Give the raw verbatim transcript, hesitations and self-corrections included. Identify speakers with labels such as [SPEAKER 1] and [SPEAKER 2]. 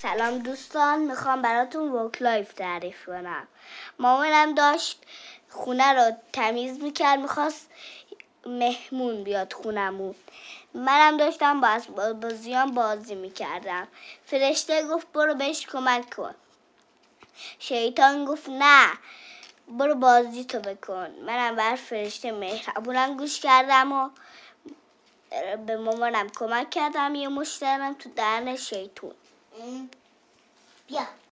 [SPEAKER 1] سلام دوستان، میخوام براتون ورک لایف تعریف کنم. مامانم داشت خونه رو تمیز میکرد، میخواست مهمون بیاد خونمون. منم داشتم با اسباب بازیام بازی میکردم. فرشته گفت برو بهش کمک کن. شیطان گفت نه، برو بازی تو بکن. منم بر فرشته مهربونم گوش کردم و به مامانم کمک کردم. یه مشت دادم تو دهن شیطون.
[SPEAKER 2] بیا